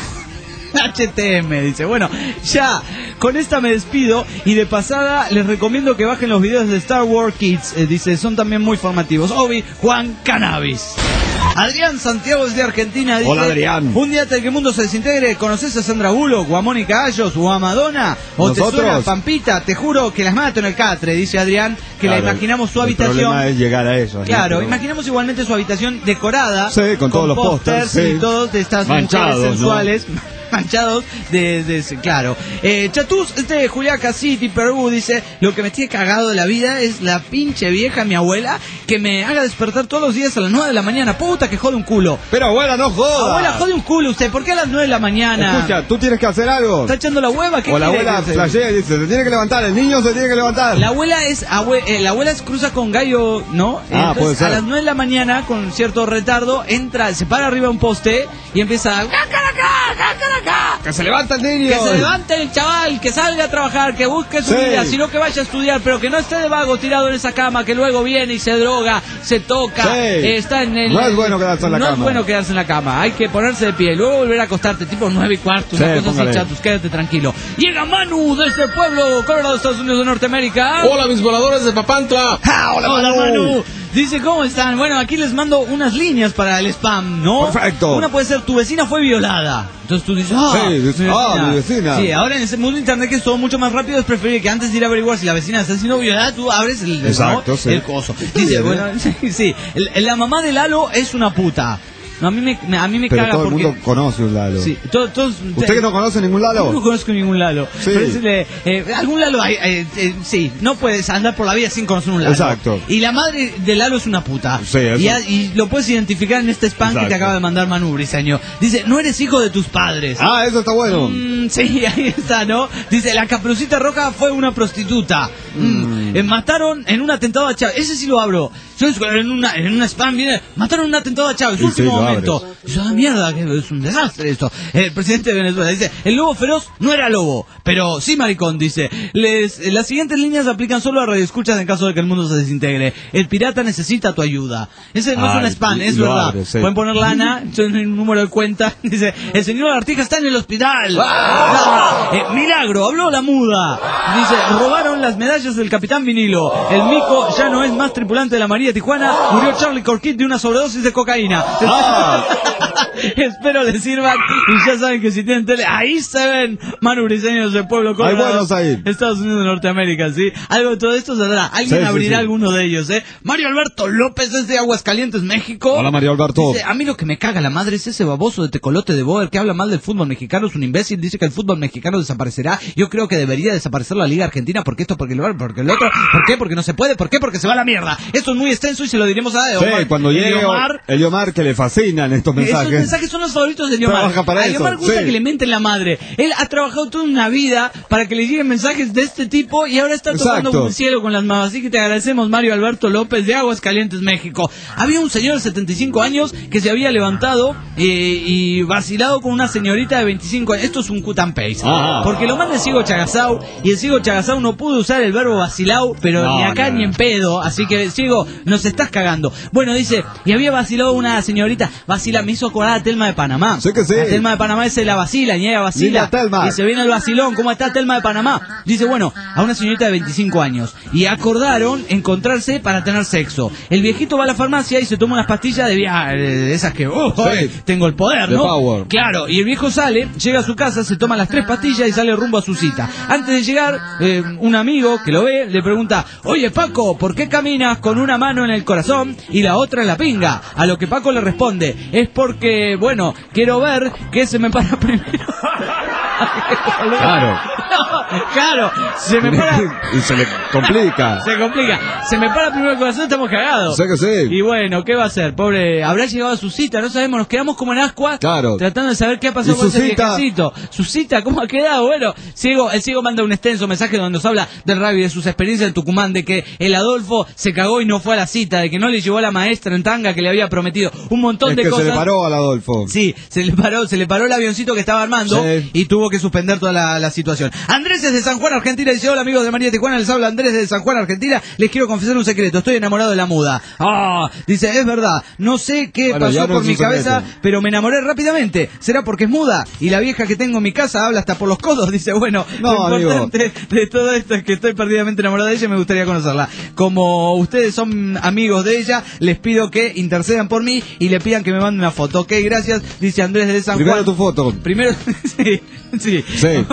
HTM, dice. Bueno, ya con esta me despido y de pasada les recomiendo que bajen los videos de Star Wars Kids. Dice, son también muy formativos. Obi-Wan Cannabis. Adrián Santiago desde Argentina dice: hola, Adrián. Un día hasta que el mundo se desintegre, ¿conoces a Sandra Bullock o a Mónica Ayos o a Madonna? ¿O ¿nosotros? Te suena Pampita? Te juro que las mato en el catre, dice Adrián, que claro, la imaginamos su habitación. El problema es llegar a eso. Claro, imaginamos igualmente su habitación decorada. Sí, con todos los pósters. Y todos de estas manchados, mujeres sensuales. ¿No? Manchados claro. Chatús, de Juliaca City, Perú, dice: lo que me tiene cagado de la vida es la pinche vieja, mi abuela, que me haga despertar todos los días a las 9 de la mañana. Puta que jode un culo. Pero abuela, no joda. Abuela, jode un culo usted. ¿Por qué a las 9 de la mañana? Escucha, tú tienes que hacer algo. ¿Está echando la hueva? ¿Qué o la abuela flashea y dice: se tiene que levantar, el niño se tiene que levantar. La abuela es cruza con gallo, ¿no? Entonces, puede ser. A las 9 de la mañana, con cierto retardo, entra, se para arriba de un poste y empieza a... Que se levanta el niño. Que se levante el chaval, que salga a trabajar, que busque su vida, sino que vaya a estudiar, pero que no esté de vago tirado en esa cama, que luego viene y se droga, se toca, está en el... No es bueno quedarse en la cama. No es bueno quedarse en la cama, hay que ponerse de pie, luego volver a acostarte, tipo 9:15, una cosa así, Chatus, quédate tranquilo. Llega Manu desde el pueblo Colorado, Estados Unidos de Norteamérica. Hola, mis voladores de Papantla. Hola, Manu. Dice, ¿cómo están? Bueno, aquí les mando unas líneas para el spam, ¿no? Perfecto. Una puede ser: tu vecina fue violada. Entonces tú dices, mi vecina. Sí, ahora en ese mundo de internet que es todo mucho más rápido, es preferible que antes de ir a averiguar si la vecina está siendo violada, tú abres el coso. Dice, bueno, sí, la mamá de Lalo es una puta. No, a mí me pero caga todo porque... el mundo conoce un Lalo. Sí, todos... ¿Usted que no conoce ningún Lalo? Yo no conozco ningún Lalo. Sí. Pero algún Lalo hay, sí, no puedes andar por la vida sin conocer un Lalo. Exacto. Y la madre de Lalo es una puta. Sí, eso. Y lo puedes identificar en este spam que te acaba de mandar Manu Briseño. Dice, no eres hijo de tus padres. Ah, eso está bueno. Sí, ahí está, ¿no? Dice, la Caperucita Roja fue una prostituta. Mataron en un atentado a Chávez. Ese sí lo abro. Yo en una spam viene, mataron en un atentado a Chávez. Último momento. Mierda, que es un desastre esto. El presidente de Venezuela dice: el lobo feroz no era lobo, pero sí maricón, dice. Las siguientes líneas aplican solo a radioescuchas en caso de que el mundo se desintegre. El pirata necesita tu ayuda. Ese no es un spam, es verdad. Abre, sí. Pueden poner lana, un número de cuenta. Dice: el señor Artija está en el hospital. Milagro, habló la muda. Dice: robaron las medallas del capitán San Vinilo. El mico ya no es más tripulante de la María de Tijuana. Murió Charlie Corquit de una sobredosis de cocaína. Espero les sirvan. Y ya saben que si tienen tele, ahí se ven Manu Briseños del Pueblo Colorado, Estados Unidos de Norteamérica, ¿sí? Algo de todo esto saldrá. Alguien abrirá alguno de ellos, ¿eh? Mario Alberto López es de Aguascalientes, México. Hola, Mario Alberto. Dice, a mí lo que me caga la madre es ese baboso de tecolote de Boer que habla mal del fútbol mexicano, es un imbécil, dice que el fútbol mexicano desaparecerá. Yo creo que debería desaparecer la Liga Argentina, porque esto, porque el otro, porque el otro. ¿Por qué? Porque no se puede. ¿Por qué? Porque se va a la mierda. Esto es muy extenso y se lo diremos a Omar. Sí, cuando llegue Eliomar, que le fascinan estos mensajes. Estos mensajes son los favoritos de Eliomar. A Eliomar gusta que le menten la madre. Él ha trabajado toda una vida para que le lleguen mensajes de este tipo y ahora está tocando con el cielo con las manos. Así que te agradecemos, Mario Alberto López de Aguascalientes, México. Había un señor de 75 años que se había levantado y vacilado con una señorita de 25 años. Esto es un cut and paste. Porque lo manda el Ciego Chagasau y el Ciego Chagasau no pudo usar el verbo vacilado, pero ni acá ni en pedo. Así que, Ciego, nos estás cagando. Bueno, dice, y había vacilado una señorita. Vacila, me hizo acordar a Telma de Panamá. Sí que sí. La Telma de Panamá es la vacila, y ella vacila. Y se viene el vacilón. ¿Cómo está Telma de Panamá? Dice, bueno, a una señorita de 25 años. Y acordaron encontrarse para tener sexo. El viejito va a la farmacia y se toma unas pastillas de esas que, tengo el poder, ¿no? Power. Claro, y el viejo sale, llega a su casa, se toma las 3 pastillas y sale rumbo a su cita. Antes de llegar, un amigo que lo ve le pregunta, oye Paco, ¿por qué caminas con una mano en el corazón y la otra en la pinga? A lo que Paco le responde, es porque, bueno, quiero ver qué se me para primero. Claro, se me para. Y se le complica. Se complica. Se me para primero el corazón, estamos cagados. Sé que sí. Y bueno, ¿qué va a hacer? Pobre, habrá llegado a su cita, no sabemos, nos quedamos como en ascuas. Claro. Tratando de saber qué ha pasado con ese viejecito. Su cita, ¿cómo ha quedado? Bueno, el ciego manda un extenso mensaje donde nos habla del radio y de sus experiencias en Tucumán, de que el Adolfo se cagó y no fue a la cita, de que no le llevó a la maestra en tanga que le había prometido. Un montón de cosas. Se le paró al Adolfo. Sí, se le paró el avioncito que estaba armando y tuvo que suspender toda la situación. Andrés es de San Juan, Argentina, dice, hola amigos de María de Tijuana, les habla Andrés de San Juan, Argentina, les quiero confesar un secreto, estoy enamorado de la muda. Dice, es verdad, no sé qué pasó por mi cabeza, pero me enamoré rápidamente, será porque es muda, y la vieja que tengo en mi casa habla hasta por los codos, dice, bueno, lo importante de todo esto es que estoy perdidamente enamorado de ella y me gustaría conocerla. Como ustedes son amigos de ella, les pido que intercedan por mí y le pidan que me manden una foto. Ok, gracias, dice Andrés de San Juan. Primero tu foto. Primero, sí.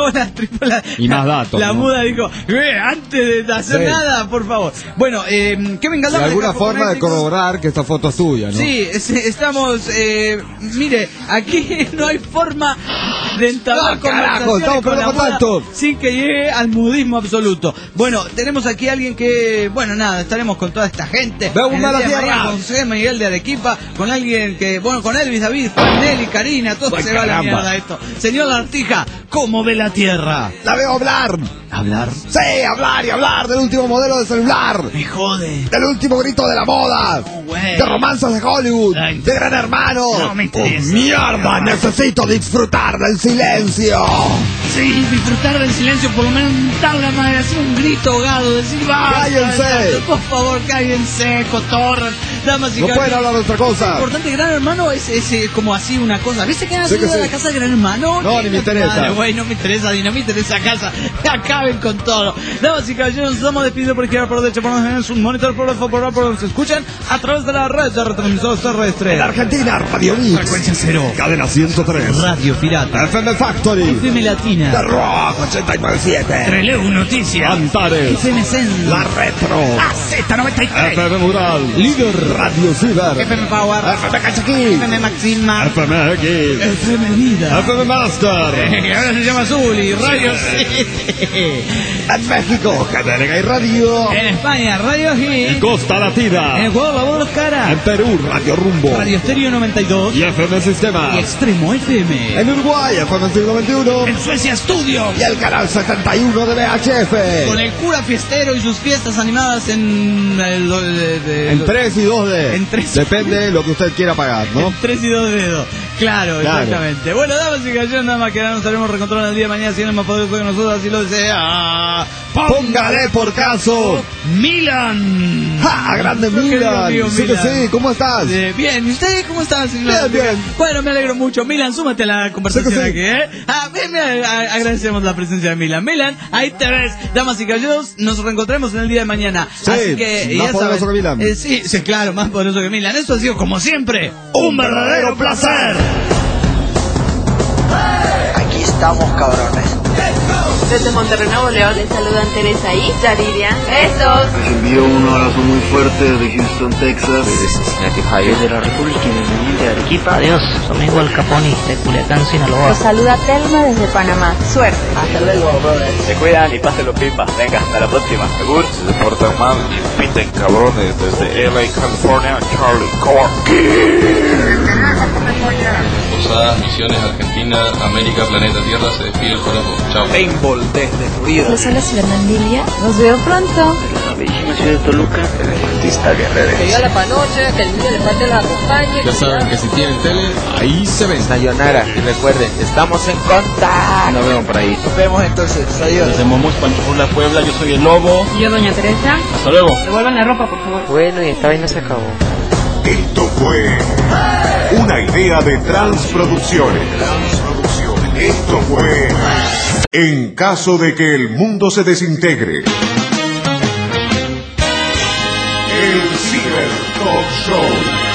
Y más datos. La muda dijo, antes de hacer nada, por favor. Bueno, ¿qué venga? De alguna forma de corroborar que esta foto es tuya, ¿no? Sí, estamos, mire, aquí no hay forma de entablar conversaciones con la muda sin que llegue al mudismo absoluto. Bueno, tenemos aquí a alguien que, bueno, nada, estaremos con toda esta gente. Con José Miguel de Arequipa, con alguien que, bueno, con Elvis, David, Juan Nelly, Karina, todo se va a la mierda esto. Señor Lartija, ¿cómo ve la Tierra? La veo hablar. ¿Hablar? Sí, hablar y hablar del último modelo de celular. Me jode. Del último grito de la moda. De romanzas de Hollywood. De Gran Hermano. No me interesa. Mierda, necesito disfrutar del silencio. Sí, disfrutar del silencio, por lo menos darle a madre, hacer un grito ahogado, decir, cállense. Por favor, cállense, cotorras, damas y caballeros. No pueden hablar de otra cosa. Lo importante, Gran Hermano es como así una cosa. ¿Viste que han subido a la casa de Gran Hermano? No, ni me interesa. Güey, no me interesa, ni no me interesa casa. Acaben con todo. Damas y caballeros, nos estamos despidiendo por izquierda, por derecha, por en su monitor, por se escuchan a través de la red de retransmisores terrestres. En Argentina, Radio Mix. Frecuencia 0. Cadena 103. Radio Pirata. FM Factory. FM Latina. The Rock 89.7. Treleu Noticias. Antares. FM Zen. La Retro. AZ93. FM Mural. Líder. Radio Ciber. FM Power. FM Cachaquín. FM Maxima. FM X. FM Vida. FM Master. Que ahora se llama Zuli. Radio En México, Cadena y Radio. En España, Radio Hit. En Costa Latina. En Ecuador, La Voz Cara. En Perú, Radio Rumbo. Radio Estéreo 92. Y FM Sistema. Y Extremo FM. En Uruguay, FM Siglo XXI. En Suecia, Studio. Y el canal 71 de VHF. Con el cura fiestero y sus fiestas animadas en... en 3 y 2D. En 3. Depende de lo que usted quiera pagar, ¿no? En 3 y 2D. Claro, exactamente. Bueno, damas y caballeros, nada más que ahora nos estaremos reencontrando el día de mañana si no es más poderoso que nosotros, así lo desea. Póngale por caso. Milan. ¡Ja! ¡Grande Milan! Sí que sí, ¿cómo estás? Bien, ¿y usted cómo está, señor? Bien. Bueno, me alegro mucho. Milan, súmate a la conversación Sí. aquí, ¿eh? Bien, agradecemos la presencia de Milan. Milan, ahí te ves. Damas y caballeros, nos reencontraremos en el día de mañana. Sí, así que, más poderoso que Milan. Sí, claro, más poderoso que Milan. Esto ha sido, como siempre, un verdadero placer. Aquí estamos, cabrones. Desde Monterrey, Nuevo León, les saludan Teresa y Yaridia. ¡Besos! Les envío un abrazo muy fuerte desde Houston, Texas. Desde Cincinnati, Ohio. Desde la República Independiente de Arequipa. Adiós, su amigo El Caponi de Culiacán, Sinaloa. Los saluda Telma desde Panamá. Suerte. Hasta luego, brothers. Se cuidan y pásenlo pipa. Venga, hasta la próxima. Segur. Se portan mal y piten cabrones desde LA, California, Charlie Corky. Posadas, Misiones, Argentina, América, Planeta Tierra, se despide el corazón. Chao. Paintball desde Florida. Les habla Fernandilia. Nos veo pronto. Desde la bellísima ciudad de Toluca. El artista guerrero. Que viva la panoche, que el niño le parte la acompañe. Ya saben que si tienen tele, ahí se ven. Sayonara. Y recuerden, estamos en contacto. Nos vemos por ahí. Nos vemos entonces. Adiós. Desde Momus, Panchopula, Puebla, yo soy el Lobo. Y yo, doña Teresa. Hasta luego. Devuelvan la ropa, por favor. Bueno, y esta vaina se acabó. Esto fue una idea de Transproducciones. Esto fue En caso de que el mundo se desintegre. El Ciber Talk Show.